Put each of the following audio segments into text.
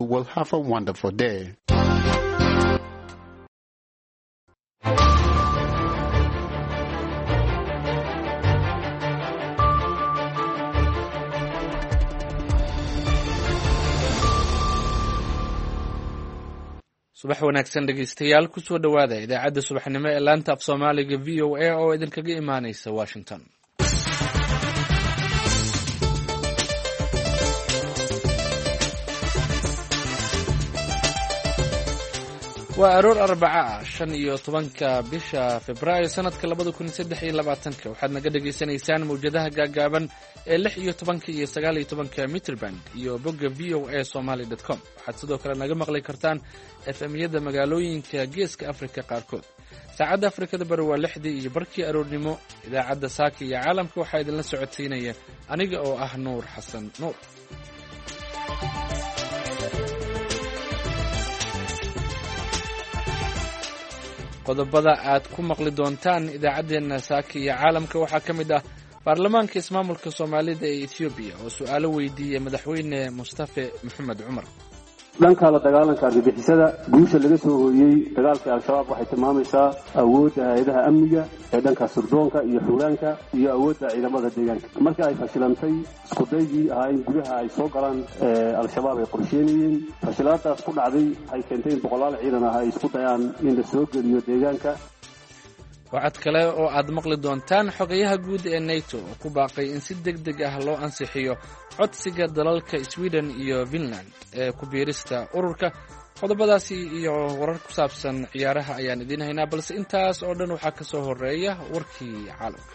will have a wonderful day. subax wanaagsan dhegeystayaal kusoo dhowaada idaacadda subaxnimo ee laanta af soomaaliga v o a oo idinkaga imaaneysa washington. waa aroor arbaca ah 15 bisha Febraayo sanadka 2023 waxaad naga dhageysanaysaan mawjadaha gaagaaban ee 16 iyo 19 Metroband iyo bogga voasomali.com. waxaad sidoo kale naga maqli kartaan FM-yada magaalooyinka Geeska Afrika qaarkood. saacadda Afrikada bari waa 6 iyo barkii aroornimo. idaacadda saaka iyo caalamka waxaa idinla socodsiinaya aniga oo ah Nuur Xasan Nuur. qodobada aad ku maqli doontaan idaacadeena saaka iyo caalamka waxaa ka mid ah baarlamaanka ismaamulka Soomaalida ee Ethiopia oo su'aalo weydiiyay madaxweyne Mustafa Maxamed Cumar. dhanka la dagaalanka argagixisada guusha laga soo hooyay dagaalka al-shabaab waxay tilmaamaysaa awoodda hay'adaha amniga ee dhanka sirdoonka iyo xuuraanka iyo awoodda ciidamada deegaanka markii ay fashilantay isku daygii ahaa in gudaha ay soo galaan al-shabaab ay qorsheynayeen fashilaadaas ku dhacday waxay keentay in boqolaal ciidan ah ay isku dayaan in la soo geliyo deegaanka. waxaad kale oo aad maqli doontaan xogayaha guud ee NATO oo ku baaqay in si degdeg ah loo ansixiyo codsiga dalalka Sweden iyo Finland ee ku biirista ururka. qodobadaasi iyo warar ku saabsan ciyaaraha ayaan idin haynaa, balse intaas oo dhan waxaa ka soo horeeya warkii caalamka.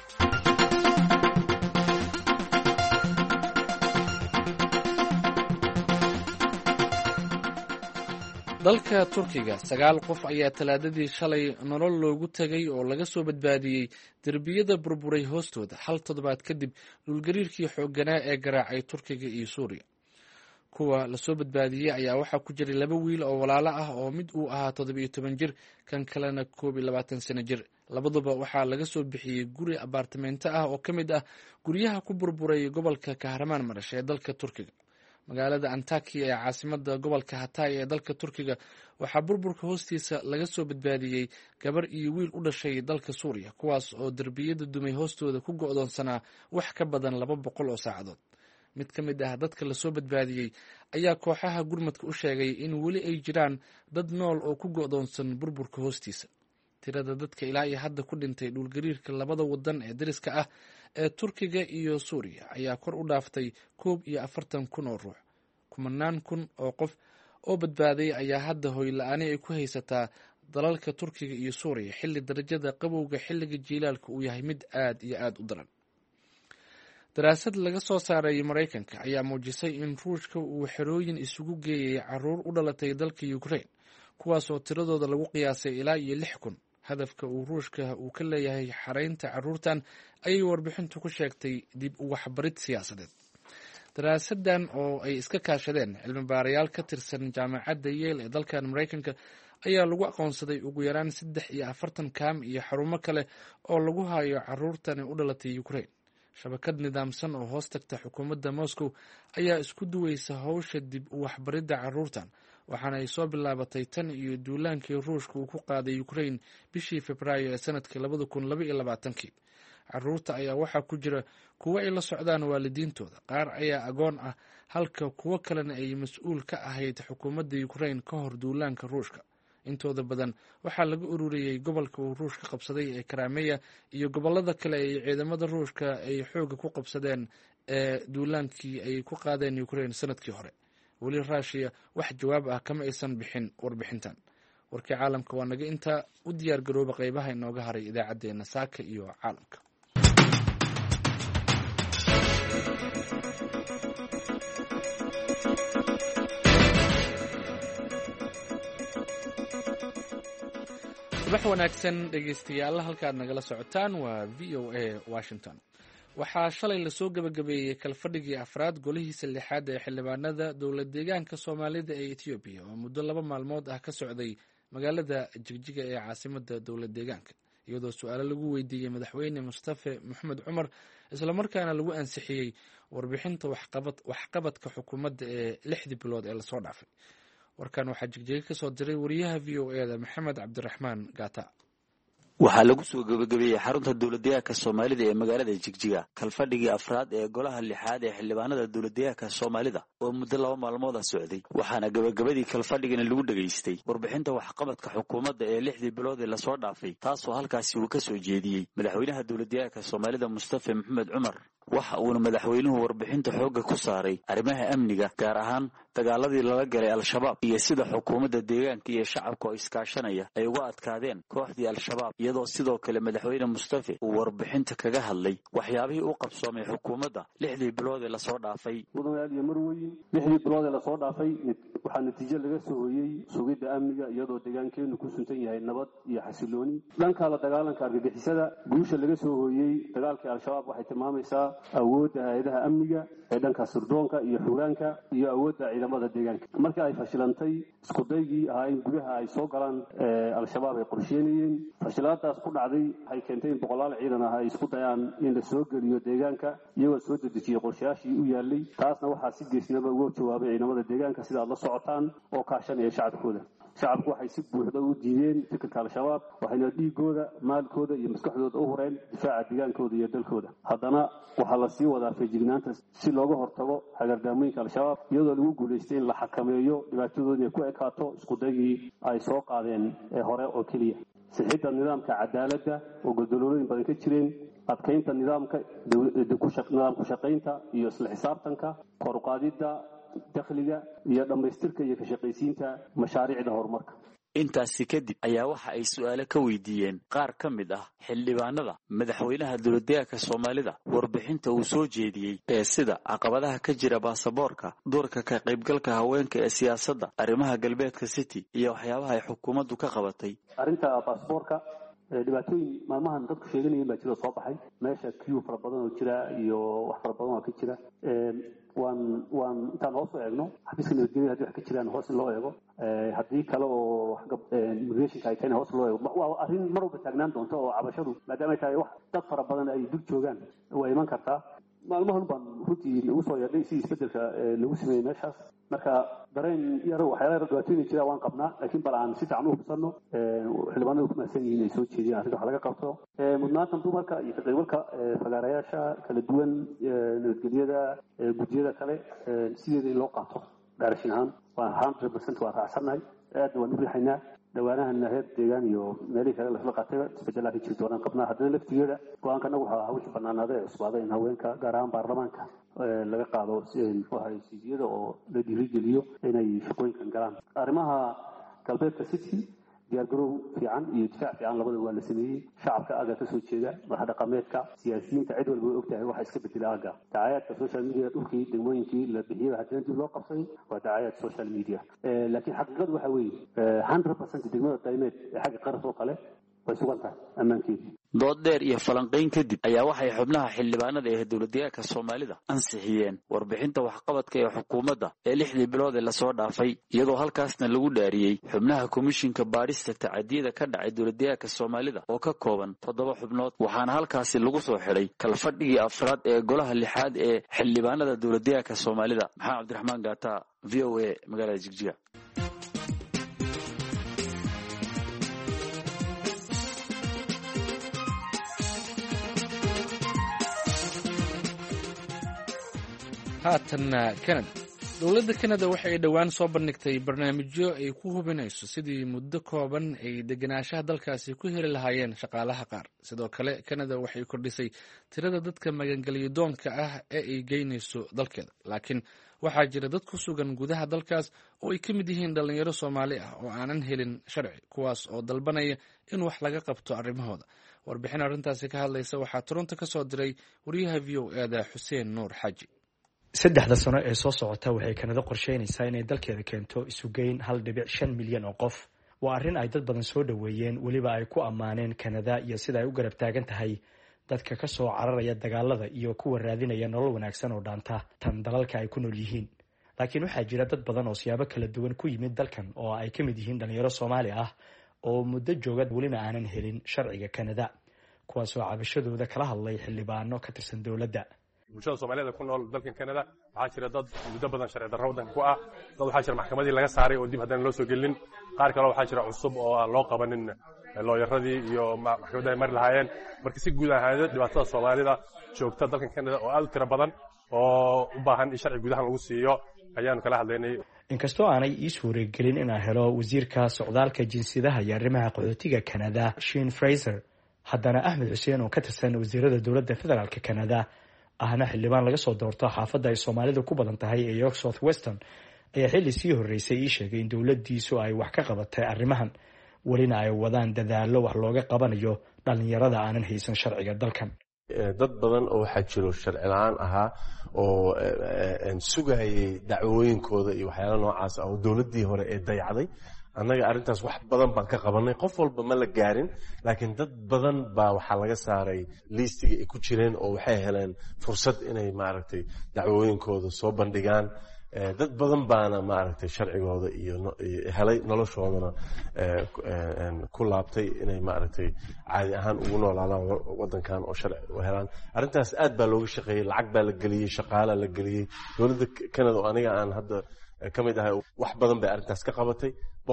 dalka Turkiga 9 qof ayaa talaadadii shalay nolol loogu tagay oo laga soo badbaadiyey derbiyada burburay hoostooda hal toddobaad kadib dhulgariirkii xoogganaa ee garaacay Turkiga iyo Suuriya. kuwa la soo badbaadiyey ayaa waxaa ku jiray 2 wiil oo walaalo ah oo mid uu ahaa 17 jir kan kalena 21 sano jir. labaduba waxaa laga soo bixiyey guri abaartamento ah oo ka mid ah guryaha ku burburay gobolka Kahramanmaraş ee dalka Turkiga. magaalada Antakya ee caasimada gobolka Hatay ee dalka Turkiga waxaa burburka hoostiisa laga soo badbaadiyey gabar iyo wiil u dhashay dalka Suuriya kuwaas oo derbiyada dumay hoostooda ku go'doonsanaa wax ka badan 200 oo saacadood. mid ka mid ah dadka la soo badbaadiyey ayaa kooxaha gurmadka u sheegay in weli ay jiraan dad nool oo ku go'doonsan burburka hoostiisa. tirada dadka ilaa iyo hadda ku dhintay dhulgariirka labada wadan ee dariska ah ee Turkiga iyo Suuriya ayaa kor u dhaaftay 41,000 oo ruux. kumanaan kun oo qof oo badbaaday ayaa hadda hoy la'aani ay ku haysataa dalalka Turkiga iyo Suuriya xilli darajada qabowga xilliga jiilaalka uu yahay mid aad iyo aad u daran. daraasad laga soo saaray Mareykanka ayaa muujisay in Ruushka uu xerooyin isugu geeyay caruur u dhalatay dalka Ukraine kuwaas oo tiradooda lagu qiyaasay ilaa iyo 6,000. hadafka uu Ruushka uu ka leeyahay xareynta caruurtan ayay warbixintu ku sheegtay dib u waxbarid siyaasadeed. daraasadan oo ay iska kaashadeen cilmi baarayaal ka tirsan jaamacadda Yale ee dalkan Mareykanka ayaa lagu aqoonsaday ugu yaraan 43 kaam iyo xarumo kale oo lagu hayo caruurtan u dhalatay Ukraine. shabakad nidaamsan oo hoos tagta xukuumadda Moscow ayaa isku duwaysa hawsha dib u waxbaridda caruurtan waxaana ay soo bilaabatay tan iyo duulaankii Ruushka uu ku qaaday Ukraine bishii Febraayo ee sanadkii 2022. caruurta ayaa waxaa ku jira kuwa ay la socdaan waalidiintooda, qaar ayaa agoon ah halka kuwo kalena ay mas'uul ka ahayd xukuumadda Ukraine ka hor duulaanka Ruushka. intooda badan waxaa laga ururiyey gobolka uu Ruushka qabsaday ee Crimea iyo gobolada kale ee ciidamada Ruushka ay xooga ku qabsadeen ee duulaankii ay ku qaadeen Ukraine sanadkii hore. weli Russia wax jawaab ah kama aysan bixin warbixintan. warkii caalamka waa naga intaa. u diyaar garooba qaybaha inooga haray idaacadeena saaka iyo caalamka. subax wanaagsan dhegeystayaal, halkaad nagala socotaan waa VOA Washington. waxaa shalay lasoo gabagabeeyey kalfadhigii afraad golihiisa 6aad ee xildhibaanada dowlad deegaanka Soomaalida ee Ethiopia oo muddo 2 maalmood ah ka socday magaalada Jigjiga ee caasimada dowlad deegaanka. iyadoo su-aalo lagu weydiiyey madaxweyne mustafe maxamed cumar islamarkaana lagu ansixiyey warbixinta waxqabadka xukuumadda ee 6 bilood ee lasoo dhaafay. warkan waxaa jigjiga ka soo diray wariyaha v o e da maxamed cabdiraxmaan gaata. waxaa lagu soo gabagabeeyey xarunta dowladdeegaanka Soomaalida ee magaalada Jigjiga kalfadhigii afraad ee golaha lixaad ee xildhibaanada dowladdeegaanka Soomaalida oo muddo 2 maalmood socday. waxaana gabagabadii kalfadhigana lagu dhageystay warbixinta waxqabadka xukuumadda ee 6 bilood ee lasoo dhaafay, taasoo halkaasi uu ka soo jeediyey madaxweynaha dowladdeegaanka Soomaalida Mustafa Maxamed Cumar. waxa uuna madaxweynuhu warbixinta xoogga ku saaray arrimaha amniga, gaar ahaan dagaaladii lala galay al-shabaab iyo sida xukuumadda deegaanka iyo shacabka oo iskaashanaya ay uga adkaadeen kooxdii al-shabaab, iyadoo sidoo kale madaxweyne Mustafa uu warbixinta kaga hadlay waxyaabihii uu qabsoomay xukuumadda 6 bilood ee lasoo dhaafay. mudanayaal iyo marweyn 6 bilood ee lasoo dhaafay waxaa natiijo laga soo hoyay sugidda amniga iyadoo deegaankeenu ku suntan yahay nabad iyo xasilooni. dhanka la dagaalanka argagixisada, guusha laga soo hoyay dagaalkii al-shabaab waxay tilmaamaysaa awoodda hay'adaha amniga ee dhanka sirdoonka iyo xuuraanka iyo awoodda ciidamada deegaanka. markii ay fashilantay isku daygii ahaa in gudaha ay soo galaan al-shabaab ay qorsheynayeen, fashilaadaas ku dhacday waxay keentay in boqolaal ciidan ah ay isku dayaan in la soo geliyo deegaanka iyagoo soo dedejiyey qorshayaashii u yaallay. taasna waxaa si geesnimo uga jawaabay ciidamada deegaanka sida aad la socotaan oo kaashanaya shacabkooda. shacabku waxay si buuxda u diideen fikirka al-shabaab, waxayna dhiigooda, maalkooda iyo maskaxdooda u hureen difaaca deegaankooda iyo dalkooda. haddana waxaa la sii wadaa feejignaanta si looga hortago hagardaamooyinka al-shabaab iyadoo lagu guulaystay in la xakameeyo dhibaatadooda inay ku ekaato isku daygii ay soo qaadeen hore oo keliya. sixidda nidaamka cadaaladda oo goldolooyin badan ka jireen, adkaynta nidaamka nidaam ku shaqaynta iyo isla xisaabtanka, kor u qaadidda dakhliga iyo dhammaystirka iyo ka shaqaysiinta mashaariicda horumarka. intaasi kadib ayaa waxa ay su'aalo ka weydiiyeen qaar ka mid ah xildhibaanada madaxweynaha dowladdeegaanka Soomaalida warbixinta uu soo jeediyey ee sida caqabadaha ka jira baasaboorka, doorka ka qaybgalka haweenka ee siyaasadda, arrimaha galbeedka city iyo waxyaabaha ay xukuumaddu ka qabatay. arrinta baasaboorka dhibaatooyin maalmahan dadku sheeganayeen baa jira soo baxay. meesha queue fara badan oo jira iyo wax fara badan oo ka jira. waan intaan hoos u eegno xafiiska nabadgelyada haddii wax ka jiraan hoos in loo eego, haddii kale oo immigrationka ay tahayna hoos loo eego. waa arrin mar walba taagnaan doonta oo cabashadu maadaama ay tahay wax dad fara badan ay dul joogaan waa iman kartaa. maalmahan baan runtii nagu soo yeedhay si isbeddelka lagu sameeyey meeshaas. marka dareen yar waxyaala dhibaatooyin jira waan qabnaa, laakiin bal aan si fiican u hubsanno. xildhibaanadu ku mahadsan yihiin inay soo jeediyaan arrinta wax laga qabto. mudnaanta dumarka iyo ka qaybgalka fagaarayaasha kala duwan, nabadgelyada, guddiyada kale sideeda in loo qaato gaarashin ahaan waa 100% waa raacsannahay. aadna waan u riixaynaa. dhawaanahanna heer deegaan iyo meelihii kale lasla qaatay isbeddellaa ka jiri doonaan qabnaa. haddana laftigeeda go-aanka anagu waxaa hawshii bannaanaaday ee cusbaaday in haweenka gaar ahaan baarlamaanka laga qaado siidiyada oo la dhiirigeliyo inay shaqooyinkan galaan. arrimaha galbeedka city diyaargarow fiican iyo difaac fiican labada waa la sameeyey. shacabka aaga ka soo jeeda, madax dhaqameedka, siyaasiyiinta, cid walba way ogtahay waxa iska bedela aaga. dacaayadka social media dhulkii degmooyinkii la bixiyay haddana dib loo qabsay waa dacaayad social media. laakiin xaqiiqadu waxa weeye 100% degmada daymeed ee xagga qaranka oo kale way sugan tahay ammaankeedii. dood dheer iyo falanqayn kadib ayaa waxay xubnaha xildhibaanada ee dowladdeegaanka Soomaalida ansixiyeen warbixinta waxqabadka ee xukuumadda ee 6 bilood ee lasoo dhaafay, iyadoo halkaasna lagu dhaariyey xubnaha komishinka baarista tacadiyada ka dhacay dowladdeegaanka Soomaalida oo ka kooban 7 xubnood. waxaana halkaasi lagu soo xidhay kalfadhigii afraad ee golaha lixaad ee xildhibaanada dowladdeegaanka Soomaalida. maxamed cabdiraxmaan gaata, VOA, magaalada Jigjiga. haatanna Canada. dowladda Canada waxa ay dhowaan soo bandhigtay barnaamijyo ay ku hubinayso sidii muddo kooban ay degenaanshaha dalkaasi ku heli lahaayeen shaqaalaha qaar. sidoo kale Canada waxay kordhisay tirada dadka magangelyo doonka ah ee ay geynayso dalkeeda. laakiin waxaa jira dad ku sugan gudaha dalkaas oo ay ka mid yihiin dhalinyaro Soomaali ah oo aanan helin sharci, kuwaas oo dalbanaya in wax laga qabto arrimahooda. warbixin arrintaasi ka hadlaysa waxaa Toronto ka soo diray wariyaha VOA da Xuseen Nuur Xaaji. 3 sano ee soo socota waxay Kanada qorsheynaysaa inay dalkeeda keento isugeyn 1.5 milyan oo qof. waa arrin ay dad badan soo dhaweeyeen, weliba ay ku ammaaneen Kanada iyo sida ay u garab taagan tahay dadka ka soo cararaya dagaalada iyo kuwa raadinaya nolol wanaagsan oo dhaanta tan dalalka ay ku nool yihiin. laakiin waxaa jira dad badan oo siyaabo kala duwan ku yimid dalkan oo ay ka mid yihiin dhalinyaro Soomaali ah oo muddo jooga welina aanan helin sharciga Kanada, kuwaasoo cabashadooda kala hadlay xildhibaano ka tirsan dowladda. bulshada Soomaaliyeed ku nool dalkan Kanada waxaa jira dad muddo badan sharci darro wadanka ku ah, dad waxaa jira maxkamadii laga saaray oo dib haddana loo soo gelin, qaar kale waxaa jira cusub oo aan loo qabanin looyaradii iyo maxkamadda ay mari lahaayeen. Marka si guud ahaan dhibaatada Soomaalida joogta dalkan Kanada oo aad u tiro badan oo u baahan in sharci gudaha lagu siiyo ayaanu kala hadlaynay. Inkastoo aanay ii suuragelin inaan helo wasiirka socdaalka jinsiyadaha iyo arrimaha qaxootiga Kanada Shane Fraser, haddana Axmed Xuseen oo ka tirsan wasiirada dowladda federaalka Kanada ahna xildhibaan laga soo doorto xaafadda ay Soomaalidu ku badan tahay ee York South Western ayaa xilli sii horeysay ii sheegay in dowladdiisu ay wax ka qabatay arrimahan, welina ay wadaan dadaallo wax looga qabanayo dhalinyarada aanan haysan sharciga dalkan. dad badan oo waxaa jiro sharci la'aan ahaa oo sugayay dacwooyinkooda iyo waxyaalo noocaas ah oo dowladdii hore ee dayacday. annaga arrintaas wax badan baan ka qabanay, qof walba ma la gaarin, laakiin dad badan baa waxaa laga saaray liistiga ay ku jireen oo waxay heleen fursad inay maaragtay dacwooyinkooda soo bandhigaan. dad badan baana maaragtay sharcigooda iyo helay noloshoodana ku laabtay inay maaragtay caadi ahaan ugu noolaadaan wadankan oo sharci u helaan. arrintaas aad baa looga shaqeeyey, lacag baa la geliyey, shaqaala la geliyey. dowladda Kanada oo aniga aan hadda ka mid ahay wax badan bay arrintaas ka qabatay.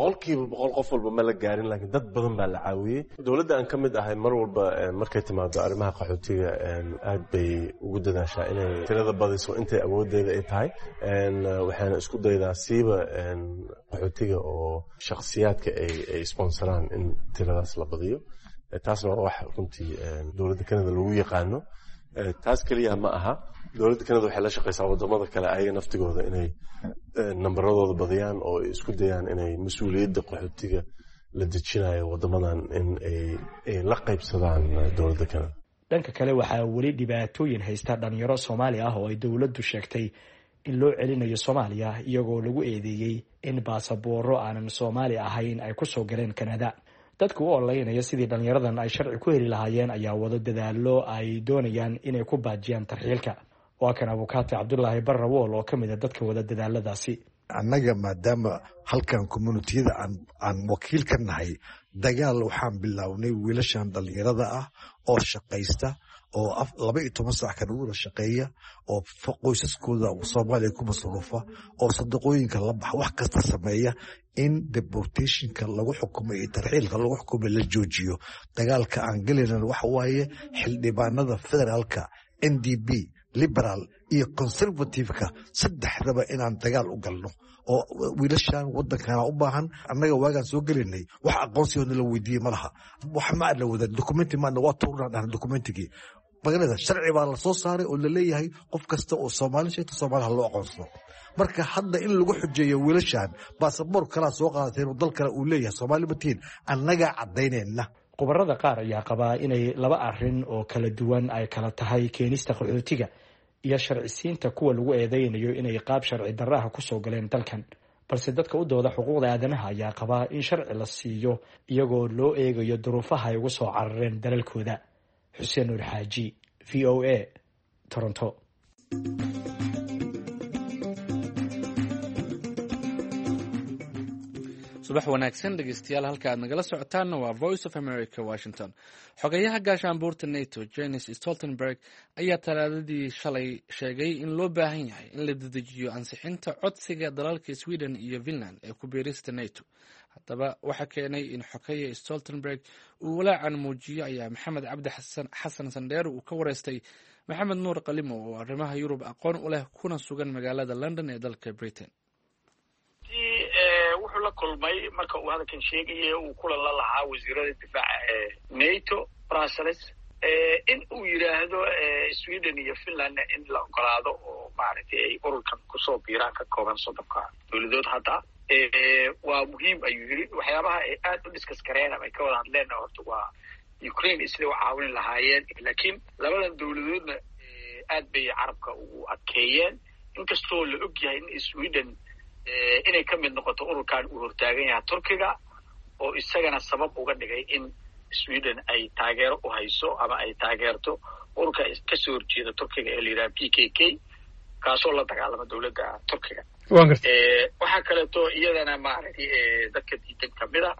100% qof walba ma la gaarin, laakiin dad badan baa la caawiyey. dowladda aan ka mid ahay mar walba markay timaado arrimaha qaxootiga aad bay ugu dadaashaa inay tirada badiso intay awoodeeda ay tahay. waxaana isku daydaa siiba qaxootiga oo shakhsiyaadka ay sponsoraan in tiradaas la badiyo. taasna waa wax runtii dowladda Kanada lagu yaqaano. taas kaliya ma aha, dowladda Kanada waxay la shaqeysaa wadamada kale ayaga naftigooda inay nambaradooda badiyaan oo isku dayaan inay mas'uuliyadda qaxootiga la dejinayo wadamadan in ay la qaybsadaan dowladda Kanada. dhanka kale waxaa weli dhibaatooyin haysta dhalinyaro Soomaali ah oo ay dowladdu sheegtay in loo celinayo Soomaaliya iyagoo lagu eedeeyay in baasaboorro aanan Soomaali ahayn ay ku soo galeen Kanada. dadku u oleynaya sidii dhalinyaradan ay sharci ku heli lahaayeen ayaa wado dadaallo ay doonayaan inay ku baajiyaan tarxiilka. waa kan abukaati Cabdullaahi Barrawool oo ka mid ah dadka wada dadaaladaasi. annaga maadaama halkan communitiyada aan wakiil ka nahay, dagaal waxaan bilownay wiilashan dhalinyarada ah oo shaqaysta oo 12 saac kan ugu shaqeeya oo qoysaskooda Soomaaliya ku masruufa oo sadaqooyinka la bax wax kasta sameeya in deportationka lagu xukumo iyo tarxiilka lagu xukumo la joojiyo. dagaalka aan galayna waxa waaye xildhibaanada federaalka, NDP, liberal iyo conservative-ka saddexdaba inaan dagaal u galno oo wiilashan wadankana u baahan. annaga waagaan soo gelinay wax aqoonsigoodna la weydiiyey ma laha, wax ma la wada documenti ma waa tuurnaan documentigii magalada sharci baa la soo saaray oo la leeyahay qof kasta oo Soomaali sheegto Soomaaliha loo aqoonsado. marka hadda in lagu xujeeyo wiilashan baasaboor kala soo qaadateen oo dalkana uu leeyahay Soomaali batiin, annaga cadaynayna. khubarada qaar ayaa qabaa inay laba arrin oo kala duwan ay kala tahay keenista qaxootiga iyo sharcisiinta kuwa lagu eedeynayo inay qaab sharci darraha ku soo galeen dalkan. balse dadka u dooda xuquuqda aadanaha ayaa qabaa in sharci la siiyo iyagoo loo eegayo duruufaha ay ugu soo carareen dalalkooda. Xuseen Nuur Xaaji, VOA, Toronto. subax wanaagsan dhegeystayaal, halka aad nagala socotaanna waa Voice of America Washington. xogayaha gaashaanbuurta NATO Jens Stoltenberg ayaa talaadadii shalay sheegay in loo baahan yahay in la dedejiyo ansixinta codsiga dalalka Sweden iyo Finland ee ku biirista NATO. haddaba waxa keenay in xogaya Stoltenberg uu walaacan muujiyo ayaa Maxamed Cabdi Xasan Sandheer uu ka wareystay Maxamed Nuur Qalimo oo arrimaha Yurub aqoon u leh kuna sugan magaalada London ee dalka Britain. wuxuu la kulmay marka uu hadalkan sheegayay uu kulan la lahaa wasiirada difaaca ee NATO Brussels in uu yiraahdo Sweden iyo Finland in la ogolaado oo maaragtay ay ururkan ku soo biiraan ka kooban 30 dawladood. hadda waa muhiim ayuu yiri. waxyaabaha ay aad u discuss kareen ama ay ka wada hadleen horta waa Ukraine isla caawin lahaayeen, laakiin labadan dawladoodna aad bay carabka ugu adkeeyeen inkastoo la og yahay in Sweden inay ka mid noqoto ururkan uu hortaagan yahay Turkiga oo isagana sabab uga dhigay in Sweden ay taageero u hayso ama ay taageerto ururka ka soo horjeeda Turkiga ee la yiraahdo PKK kaasoo la dagaalama dawladda Turkiga. waxaa kaleeto iyadana maaragtay dadka diidan kamid ah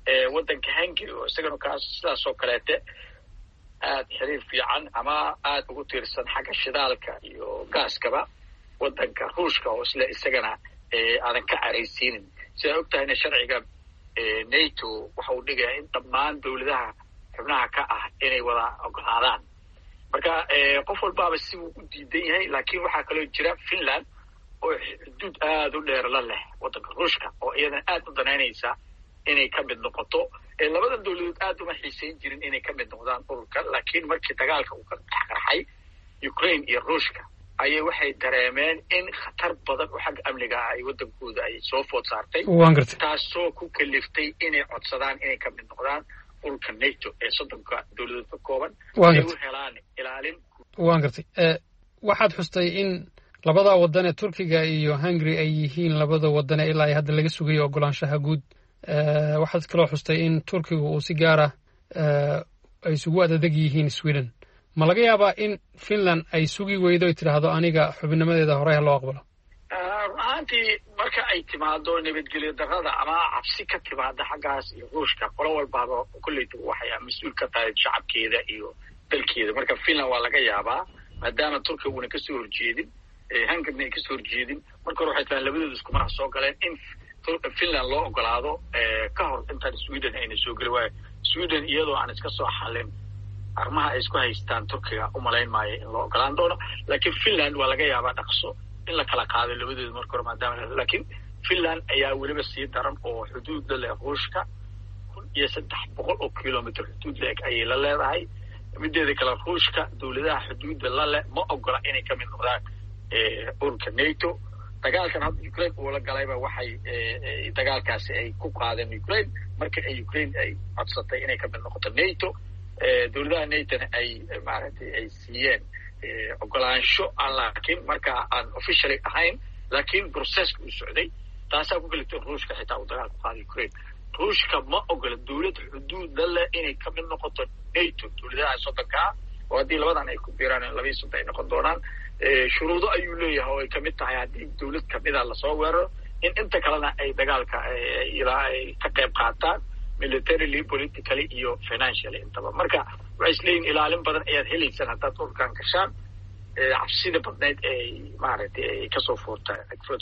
waddanka Hungary oo isagana kaas sidaas oo kaleete aad xiriir fiican ama aad ugu tiirsan xagga shidaalka iyo gaaskaba waddanka Ruushka oo isagana aadan ka caraysiinin sida ogtahay sharciga NATO waxa uu dhigayaa in dhammaan dawladaha xubnaha ka ah inay wada ogolaadaan marka qof walbaaba si uu u diidan yahay laakiin waxaa kaloo jira Finland oo xuduud aad u dheer la leh waddanka Ruushka oo iyadana aad u danaynaysa inay ka mid noqoto labada dawladood aad uma xiisayn jirin inay ka mid noqdaan ururka laakiin markii dagaalka uu ka qarxay Ukraine iyo Ruushka ayay waxay dareemeen in khatar badan oo xagga amniga ah ay waddankooda ay soo food saartay taasoo ku kaliftay inay codsadaan inay ka mid noqdaan ururka NATO ee 30 dawladood ka kooban ay u helaan ilaalin waan gartay waxaad xustay in labada waddan ee Turkiga iyo Hungary ay yihiin labada waddan ee ilaa hadda laga sugayo ogolaanshaha guud waxaad kaloo xustay in Turkiga uu si gaar ah ay isugu adag yihiin Sweden ma laga yaabaa in Finland ay sugi weydo ay tiraahdo aniga xubinnimadeeda hore loo aqbalo runtii marka ay timaado nabadgelyo darrada ama cabsi ka timaada xaggaas iyo Ruushka qolo walbaaba kulleeydu waxay mas'uul ka tahay shacabkeeda iyo dalkeeda marka Finland waa laga yaabaa maadaama Turkiga uu ka soo horjeedin Hungary ka soo horjeedin marka waxay tahay labadooda isku mar soo galeen in Finland loo ogolaado ka hor inta Sweden ayna soo gali waay Sweden iyadoo aan iska soo xalin arrimaha ay isku haystaan Turkiga u malayn maayo in loo ogolaan doono laakiin Finland waa laga yaabaa dhaqso in la kala qaado labadooda marka hore maadaama laakiin Finland ayaa weliba sii daran oo xuduud la leh Ruushka 1300 oo kiiloomitir xuduud leeg ayay la leedahay mideeda kale Ruushka dawladaha xuduudda la leh ma ogola inay ka mid noqdaan ururka NATO dagaalkan hadda Ukraine oo la galayba waxay dagaalkaasi ay ku qaadeen Ukraine marka ay Ukraine ay codsatay inay ka mid noqoto NATO dawladaha NATO ay maaragtay ay siiyeen ogolaansho laakiin marka aan officially ahayn laakiin process uu socday taasaa ku galtay Ruushka xitaa uu dagaal ku qaaday Ukraine Ruushka ma ogola dawlad xuduud leh inay ka mid noqoto NATO dawladaha soddonka oo haddii labadan ay ku biiraan 2 ay noqon doonaan shuruudo ayuu leeyahay oo ay kamid tahay haddii dawlad kamida lasoo weeraro in inta kalena ay dagaalka ilaa ay ka qayb qaataan militarily politically iyo financially intaba marka waxay isleeyihiin ilaalin badan ayaad helaysaan haddaad ururkan gashaan cabsida badneyd ay maaragtay ay kasoo foortaan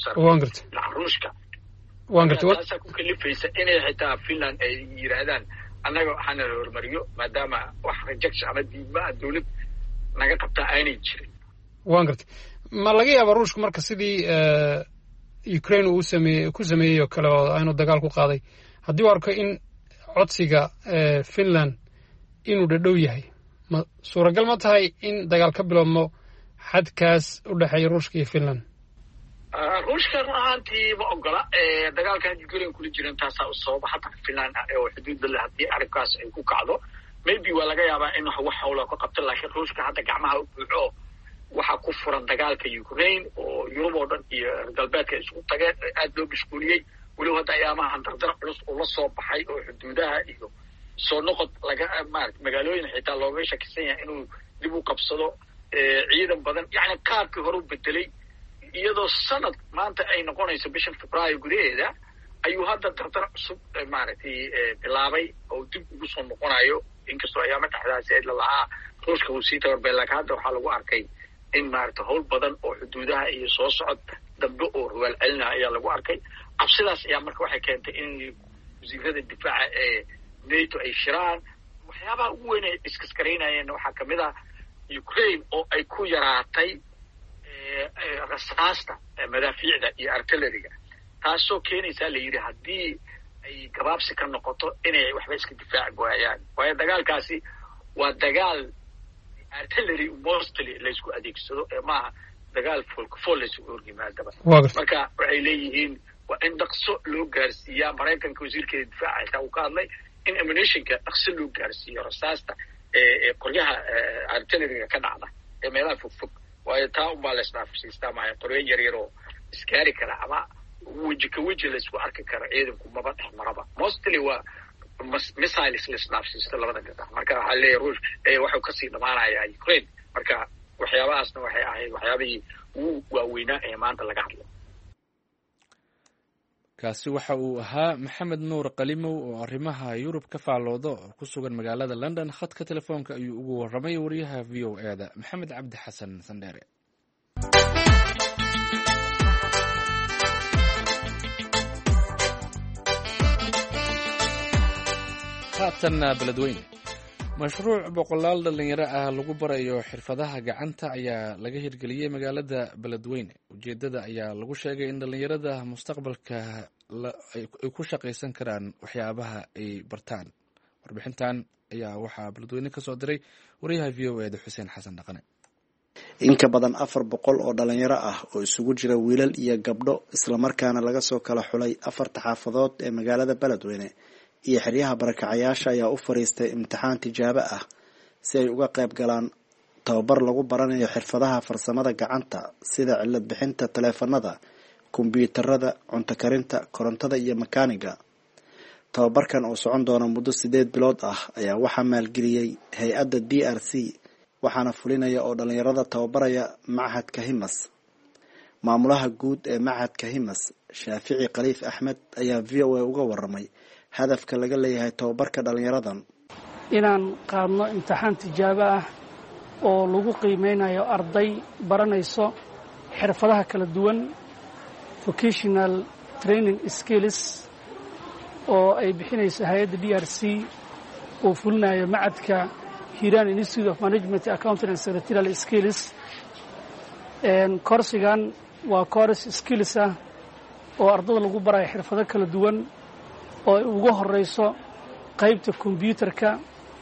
Ruushka taasaa ku kalifaysa inay xitaa Finland ay yidhaahdaan annaga waxaana la hormariyo maadaama wax rejection ama diidmaha dawlad naga qabtaa aanay jirin waan gartay ma laga yaabaa Ruushku marka sidii Ukraine uu ku sameeyay oo kale oo aynu dagaal ku qaaday haddii uu arko in codsiga Finland inuu dhadhow yahay ma suuragal ma tahay in dagaal ka bilowmo xadkaas u dhaxeeya Ruushka iyo Finland Ruushka runtii ma ogola dagaalkan Ukraine kula jiran taasaa u sababa xataa Finland oo xuduud leh haddii arrinkaas ay ku kacdo maybe waa laga yaabaa in wax hawlo ka qabto laakiin Ruushka hadda gacmaha u buuxo waxa ku furan dagaalka Ukraine oo Yurub oo dhan iyo galbeedka isku tageen aad loo mashquuliyay waliba hadda ayaamaha dardar culus oo la soo baxay oo xuduudaha iyo soo noqod laga magaalooyin xitaa looga shakisan yahay inuu dib u qabsado ciidan badan yani qaabkii hore u bedelay iyadoo sanad maanta ay noqonayso bishan Febraayo gudaheeda ayuu hadda dardar cusub maaragtay bilaabay oo dib ugu soo noqonayo inkastoo ayaama dhexdaasi ay lahaa Ruushka uu sii tabar beelak hadda waxaa lagu arkay in maaragtay howl badan oo xuduudaha iyo soo socod dambe oo ruwaal celina ayaa lagu arkay cabsidaas ayaa marka waxay keentay in wasiirada difaaca ee NATO ay shiraan waxyaabaha ugu weyn ay iskaskaraynayeen waxaa kamid ah Ukraine oo ay ku yaraatay rasaasta madaafiicda iyo artilleriga taasoo keenaysa la yidhi haddii ay gabaabsi ka noqoto inay waxba iska difaaci waayaan waayo dagaalkaasi waa dagaal artillery mostly laysku adeegsado maaha dagaal fool laysugu horyimaadaba marka waxay leeyihiin waa in dhaqso loo gaarsiiyaa Maraykanka wasiirkeeda difaaca xitaa uu ka hadlay in ammunitionka dhaqso loo gaarsiiyo rasaasta qoryaha artilleriga ka dhacda ee meelaha fogfog waayo taa unbaa la isdhaafsiistaa maaha qoryo yaryar oo iskaari kara ama weji ka weji laysku arki kara ciidanku maba dhex maraba mostly waa missiles la isdhaafsiista labada gadax marka waxaa leeyahay Ruush waxuu kasii dhamaanayaa Ukraine marka waxyaabahaasna waxay ahayd waxyaabihii ugu waaweynaa ee maanta laga hadlo kaasi waxa uu ahaa maxamed nuur qalimow oo arrimaha yurub ka faalooda oo ku sugan magaalada london. khadka telefoonka ayuu ugu warramay wariyaha v o e da maxamed cabdi xasan sandheere. haatanna beledweyne. mashruuc boqolaal dhallinyaro ah lagu barayo xirfadaha gacanta ayaa laga hirgeliyey magaalada beledweyne. ujeedada ayaa lagu sheegay in dhallinyarada mustaqbalka ay ku shaqaysan karaan waxyaabaha ay bartaan. warbixintan ayaa waxaa beledweyne ka soo diray wariyaha v o e da xuseen xasan dhaqane. in ka badan 400 oo dhalinyaro ah oo isugu jira wiilal iyo gabdho islamarkaana laga soo kala xulay 4 xaafadood ee magaalada beledweyne iyo xeryaha barakacayaasha ayaa u fariistay imtixaan tijaabo ah si ay uga qayb galaan tababar lagu baranayo xirfadaha farsamada gacanta sida cilad bixinta taleefanada, kombiyuutarada, cunto karinta, korontada iyo makaaniga. tababarkan oo socon doona muddo 8 bilood ah ayaa waxaa maalgeliyey hay-adda DRC waxaana fulinaya oo dhalinyarada tababaraya Machadka Himas. maamulaha guud ee Machadka Himas Shaafici Khaliif Axmed ayaa VOA uga warramay hadafka laga leeyahay tababarka dhalinyaradan. inaan qaadno imtixaan tijaabo ah oo lagu qiimeynayo arday baranayso xirfadaha kala duwan vocational training skills oo ay bixinayso hay'adda DRC oo fulinayo Machadka Hiran Institute of Management Accounting and Secretarial Skills. koorsigan waa course skills ah oo ardayda lagu barayo xirfado kala duwan oo ay ugu horeyso qaybta computerka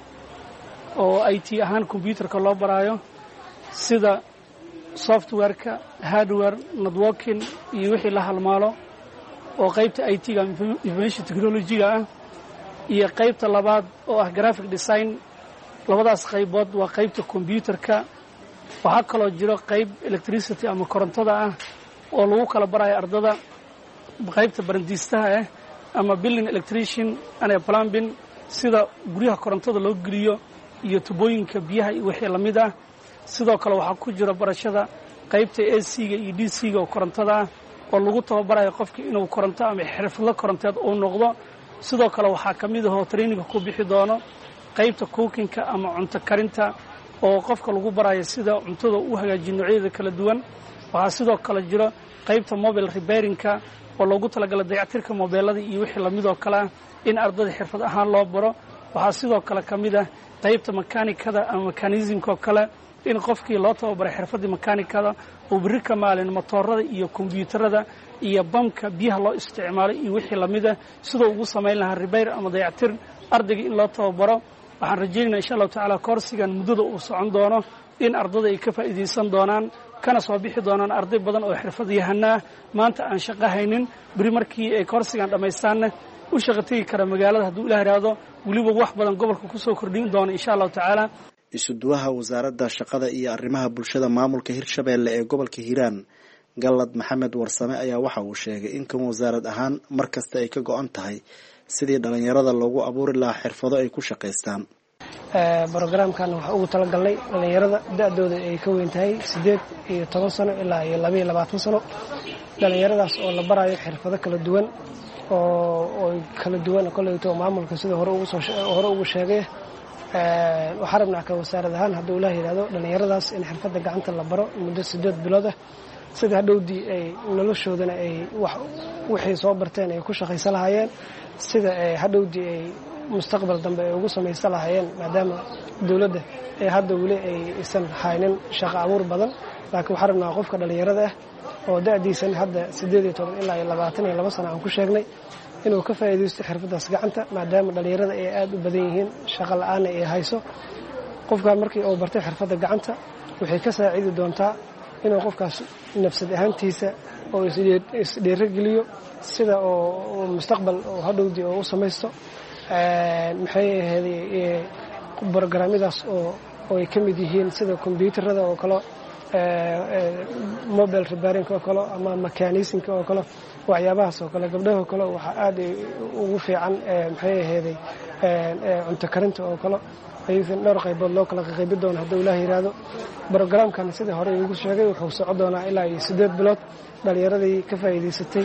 oo IT ahaan computerka loo barayo sida softwareka, hardware, networking iyo wixii la halmaalo oo qaybta IT-ga information technology-ga ah iyo qaybta labaad oo ah graphic design. labadaas qaybood waa qaybta computerka. waxaa kaloo jiro qayb electricity ama korontada ah oo lagu kala barayo ardada qaybta barandiistaha ah ama building electrician and plumbing sida guryaha korontada loo geliyo iyo tubooyinka biyaha iyo wixii la mid ah. sidoo kale waxaa ku jira barashada qaybta AC-ga iyo DC-ga oo korontada ah oo lagu tababarayo qofka inuu koronto ama xirfado koronteed uu noqdo. sidoo kale waxaa ka mid ah training ku bixi doono qaybta cooking-ka ama cunto karinta oo qofka lagu barayo sida cuntada u hagaajiyo noocyada kala duwan. waxaa sidoo kale jiro qaybta mobile repairing-ka oo loogu talagalay dayactirka mobeelada iyo wixii la mid oo kale ah in ardayda xirfad ahaan loo baro. waxaa sidoo kale ka mid ah qaybta makaanikada ama mekanismka oo kale in qofkii loo tababaro xirfadii makaanikada oo biri ka maalin motorada iyo kombiyuutarada iyo bamka biyaha loo isticmaalo iyo wixii la mid ah sidoo ugu samayn lahaa repair ama dayactir ardayga in loo tababaro. waxaan rajaynaynaa insha allahu tacaala koorsigan muddada uu socon doono in ardada ay ka faa'iidaysan doonaan kana soo bixi doonaan arday badan oo xirfad yahana maanta aan shaqo haynin bari markii ay koorsigan dhamaystaanna u shaqo tegi kara magaalada hadduu ilaah yiraahdo weliba wax badan gobolka ku soo kordhin doona insha allahu tacaala. isuduwaha wasaaradda shaqada iyo arrimaha bulshada maamulka Hirshabeelle ee gobolka Hiiraan Galad Maxamed Warsame ayaa waxa uu sheegay in kan wasaarad ahaan markasta ay ka go'an tahay sidii dhalinyarada loogu abuuri lahaa xirfado ay ku shaqaystaan. Programkan waxa uu talagalay dhalinyarada da'dooda ay ka weyn tahay 8 iyo 10 sano ilaa 22 sano. dhalinyaradaas oo la barayo xirfado kala duwan oo kala duwan kolleyto maamulka sida hore ugu sheegay. waxaan rabnaa ka wasaarad ahaan hadduu ilaah yiraahdo dhalinyaradaas in xirfada gacanta la baro muddo 8 bilood ah sida hadhowdii ay noloshoodana ay wixii soo barteen ay ku shaqaysan lahaayeen sida hadhowdii ay mustaqbal dambe ay ugu samaysan lahaayeen maadaama dawladda ay hadda weli aysan haynin shaqo abuur badan. laakiin waxaan rabnaa qofka dhalinyarada ah oo da'diisan hadda 18 ilaa 22 sano aan ku sheegnay inuu ka faa'iideysto xirfadaas gacanta maadaama dhalinyarada ay aad u badan yihiin shaqo la'aan ay hayso. qofka markii uu bartay xirfada gacanta waxay ka saacidi doontaa inuu qofkaas nafsad ahaantiisa oo isdheerageliyo sida oo mustaqbal oo hadhowdii oo u samaysto. maxay ahayd barnaamijyadaas oo ay ka mid yihiin sida kombiyuutarada oo kale mobile repairing oo kale ama mechanismka oo kale waxyaabahaas oo kale gabdhaha kale waxa aad ugu fiican maxay ahayd cunto karinta oo kale aysan dhowr qaybood loo kala qaybin doona hadduu ilaah yiraahdo. Programkan sida hore ugu sheegay wuxuu socon doonaa ilaa 8 bilood. dhalinyaradii ka faa'iideysatay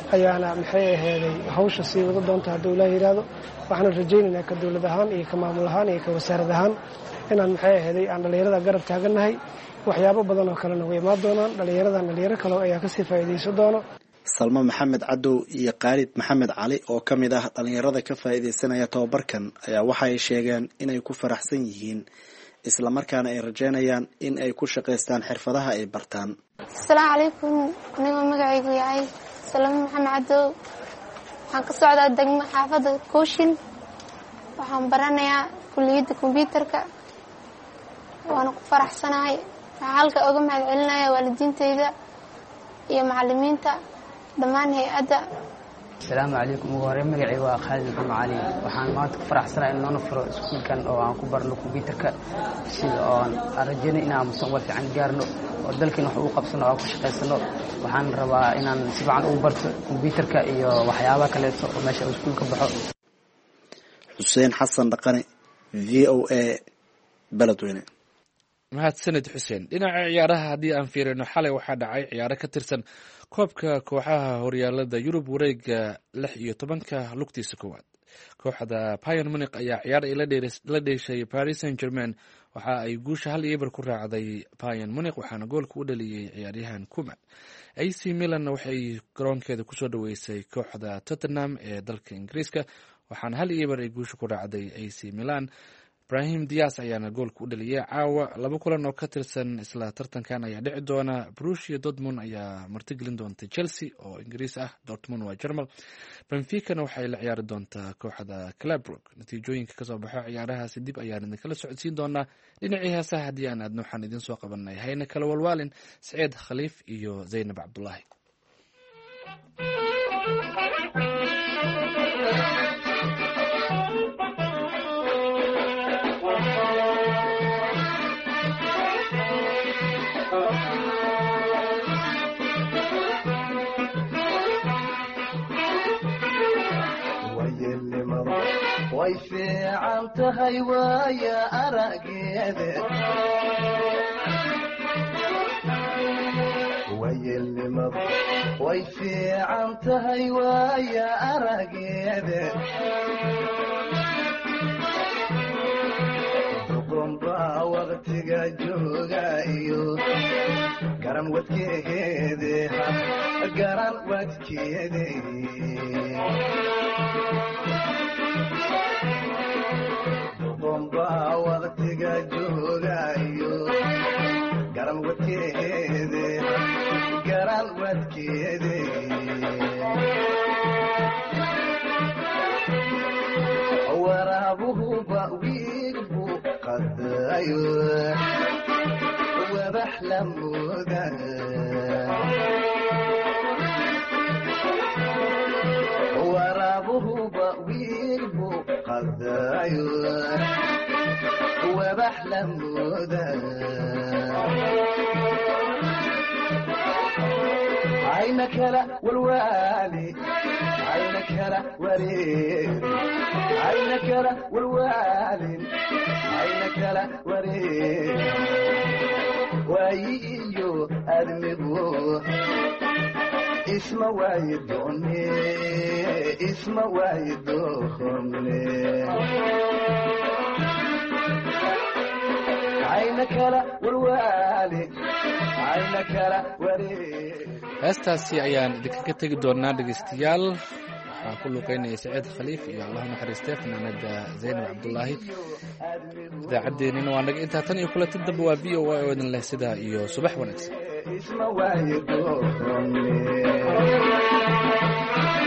ayaana maxay aheeday hawsha sii wada doonta hadduu ilaah yidhaahdo waxaana rajaynaynaa ka dowlad ahaan iyo ka maamul ahaan iyo ka wasaarad ahaan inaan maxay aheeday aan dhallinyarada garab taagannahay waxyaabo badan oo kalena way imaan doonaan dhalinyaro kale ayaa kasii faa'iidaysan doono. Salmo Maxamed Cadow iyo Qaalid Maxamed Cali oo ka mid ah dhalinyarada ka faa'iidaysanaya tababarkan ayaa waxay sheegeen inay ku faraxsan yihiin isla markaana ay rajeynayaan in ay ku shaqaystaan xirfadaha ay bartaan. Assalaamu calaykum, aniga magacaygu yahay Salmo Maxamed Cadow, waxaan ka socdaa degmada xaafadda Kooshin, waxaan baranayaa kulliyadda kombiyuutarka, waana ku faraxsanahay. waxaan halka uga mahadcelinayaa waalidiintayda iyo macallimiinta dhammaan hay'adda. Assalaamu calaykum, ugu horreyn magacaygu waa Khaalid Maxamed Cali, waxaan maanta ku faraxsanahay in noona furo iskuulkan oo aan ku barno kombiyuutarka sida oo aan rajaynay inaan mustaqbal fiican gaarno oo dalkeen wax ugu qabsano oo ku shaqaysano. waxaan rabaa inaan si fiican ugu barto kombiyuutarka iyo waxyaabaha kaleeto oo meesha iskuulka baxo. Xuseen Xasan Dhaqane, VOA, Beledweyne. mahadsanid xuseen. dhinaca ciyaaraha haddii aan fiirino xalay waxaa dhacay ciyaaro ka tirsan koobka kooxaha horyaalada Yurub wareega 16 lugtiisa koowaad. kooxda Bayern Munich ayaa ciyaar ay la dheeshay Paris Saint-Germain waxa ay guusha 1-0 ku raacday Bayern Munich waxaana goolka u dhaliyay ciyaaryahan Koeman. AC Milan waxay garoonkeeda kusoo dhaweysay kooxda Tottenham ee dalka Ingiriiska waxaana 1-0 ay guusha ku raacday AC Milan. Brahim Diaz ayaana goolka u dhaliyay. caawa 2 kulan oo ka tirsan isla tartankan ayaa dhici doona. Borussia Dortmund ayaa martigelin doonta Chelsea oo Ingiriis ah, Dortmund waa Jarmal. Benfica waxay la ciyaari doontaa kooxda Club Brugge. natiijooyinka kasoo baxo ciyaarahaasi dib ayaan idinkala socodsiin doonaa. dhinacii heesaha haddii aan aadno waxaan idin soo qabanay hayna kala walwaalin Saciid Khaliif iyo Zaynab Cabdullaahi. way fiican tahay waaya arageeda wayelnimadu way fiican tahay waaya arageeda duqunbaa waqtiga jooga iyo garan wadkeede garan wadkeede waqtiga joogayo garan wadkeede garan wadkeede waraabuhuba wiilbu qadayo wabax la mooda waraabuhuba wiilbu qadayo wabax la mooda ayna kala walwaali ayna kala wareer ayna kala walwaali ayna kala wareer waayiyo admigu isma waayidone isma waayidone heestaasi ayaan idinkaga tegi doonaa dhegeystayaal. waxaa ku luuqeynaya Saciid Khaliif iyo allah naxariistay fanaanada Zaynab Cabdullaahi. idaacaddeenina waa naga intaa tan iyo kulanti dambe waa VOA oo idin leh sidaa iyo subax wanaagsan.